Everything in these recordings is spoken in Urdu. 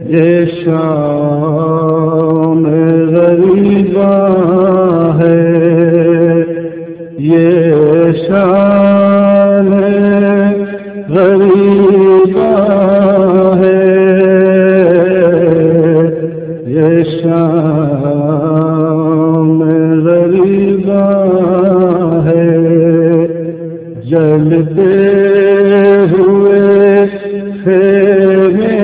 یہ شام غریبا ہے، یہ شام غریبا ہے، یہ شام غریبا ہے، جلتے ہوئے خیمے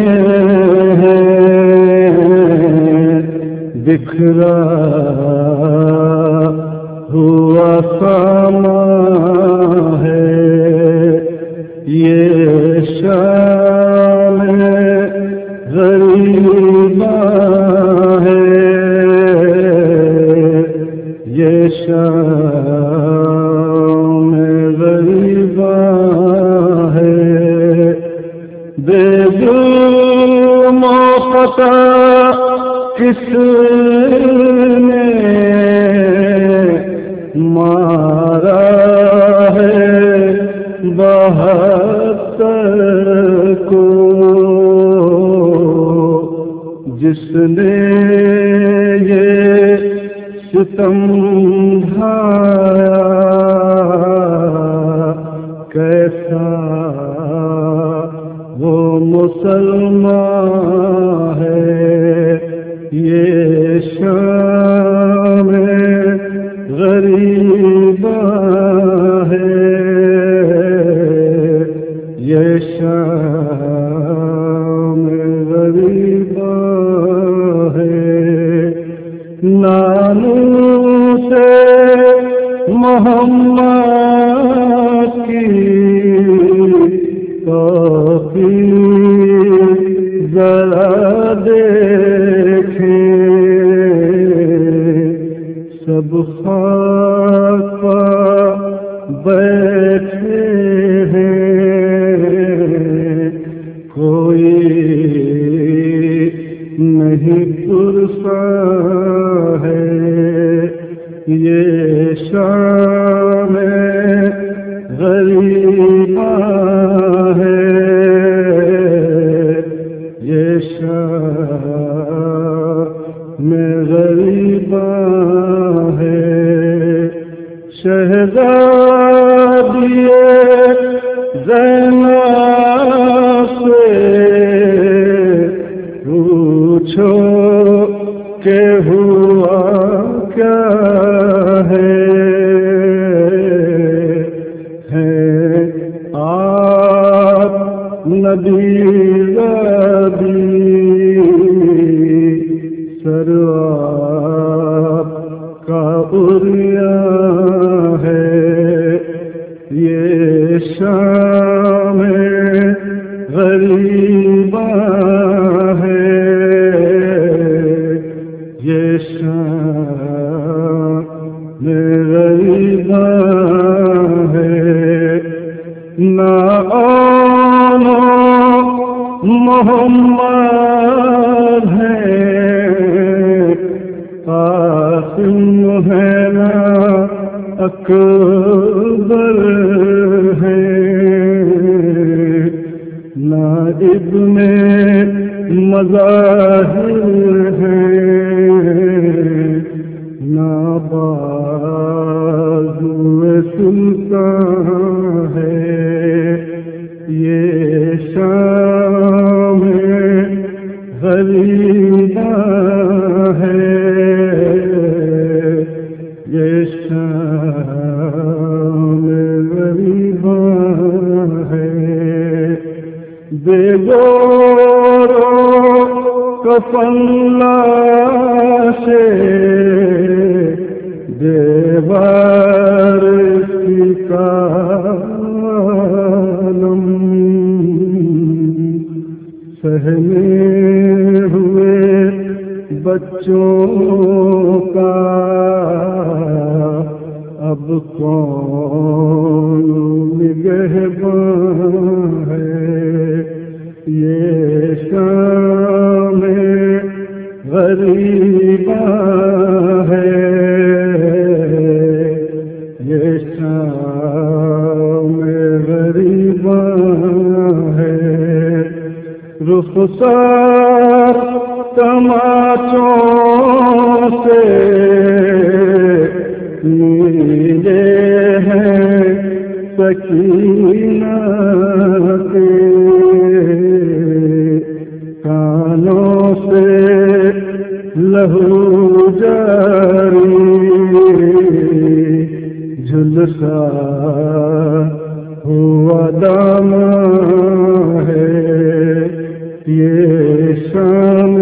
بکھرا ہوا سامان ہے، یہ شام غریبا ہے، یہ شام غریبا ہے، بے دل موقع کس نے مارا ہے 72 کو، جس نے یہ ستم ڈھایا کیسا وہ مسلمان ہے، یہ شام غریبا ہے، یہ شام غریبا ہے، ناموس محمد کی توفیق ذرا دیکھیں، سب خاک پر بیٹھے ہیں، کوئی نہیں پرسا ہے، یہ شام غریبا ہے، یہ شام غریبا ہے، شہزادی زینب سے پوچھو کہ ہوا کیا ہے، آپ نبی سرواب کا عریا ہے، یہ شام غریبا ہے، یہ شام غریبا ہے، نہ آنو محمد ہے، قاسم ہے نا اکبر ہے، نہ ابن مظاہر ہے، نہ بازو سلطان ہے، یہ شام غریبا ہے، یہ شام غریبا ہے، بے گورو کفن لاشے دیوار کی کالم سہنے ہوئے بچوں کا اب کون نگہباں ہے، یہ شام غریبا ہے، یہ شام غریبا ہے، رخسار تماچوں سے نیلے ہیں سکینہ کے کانوں سے لہو جاری جھلسا ہوا دامن ہے یہ شام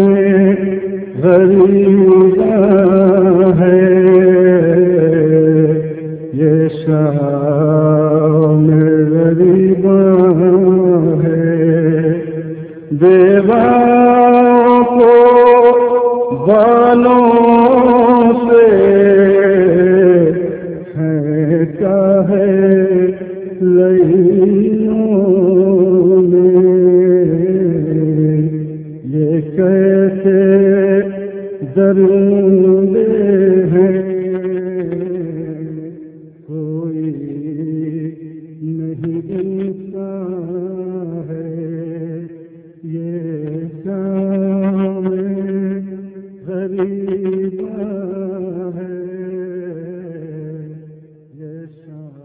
غریباں ہے یہ شام غریباں ہے بیواؤں کو بالوں سے پھینکا ہے لئیوں میں یہ کیسے درندے ہیں کوئی نہیں انسان ہے یہ شام غریب